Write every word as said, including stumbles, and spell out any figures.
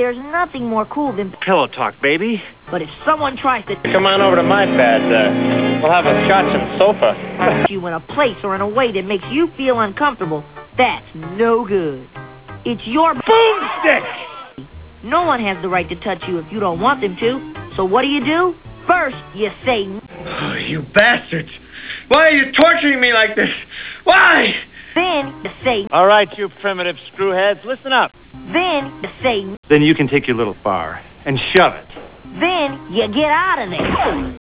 there's nothing more cool than pillow talk, baby. But if someone tries to Come on over to my pad, uh, we'll have a scotch and sofa. touch you in a place or in a way that makes you feel uncomfortable, that's no good. It's your boomstick! No one has the right to touch you if you don't want them to. So what do you do? First, you say... Oh, you bastards! Why are you torturing me like this? Why? Then you say... All right, you primitive screwheads, listen up. Then you say... Then you can take your little bar and shove it. Then you get out of there.